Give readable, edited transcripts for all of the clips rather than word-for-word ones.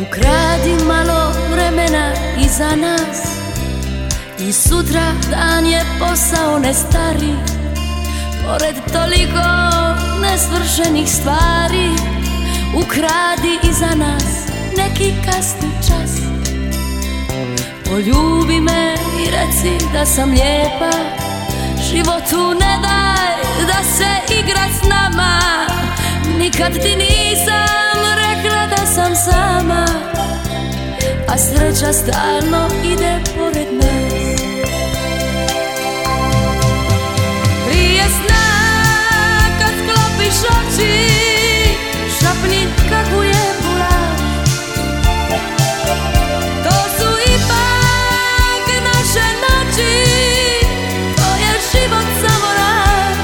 Ukradi malo vremena iza nas i sutra dan je posao ne stari. Pored toliko nesvršenih stvari, ukradi iza nas neki kasni čas. Poljubi me i reci da sam lijepa, životu ne daj da se igra s nama. Nikad ti nisam rekla da sam sama, a sreća stalno ide pored nas. Prije sna kad sklopiš oči, šapni kakvu lijepu laž. To su ipak naše noći, to je život samo naš.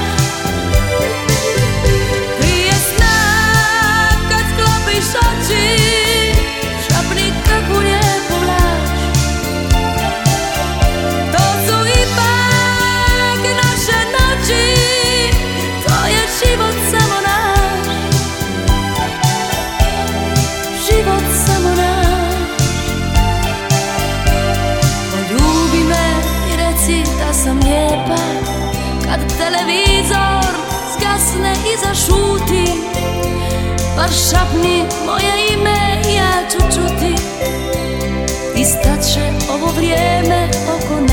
Prije sna kad sklopiš oči, šapni kakvu lijepu laž. To su ipak naše noći, to je život samo naš. Život samo naš. Poljubi me i reci da sam lijepa, kad televizor zgasne i zašuti, bar šapni moje ime, ja ću čuti. I stat će ovo vrijeme oko nas.